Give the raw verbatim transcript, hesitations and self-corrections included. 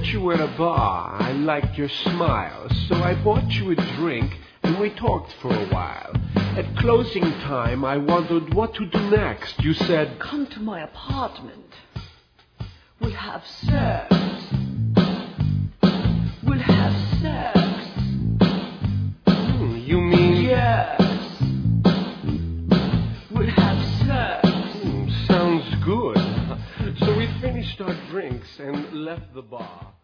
heard you were at a bar. I liked your smile, so I bought you a drink and we talked for a while. At closing time, I wondered what to do next. You said, "Come to my apartment. We'll have sex. We'll have sex." hmm, you mean... Yes. We'll have sex. Hmm, sounds good. So we finished our drinks and left the bar.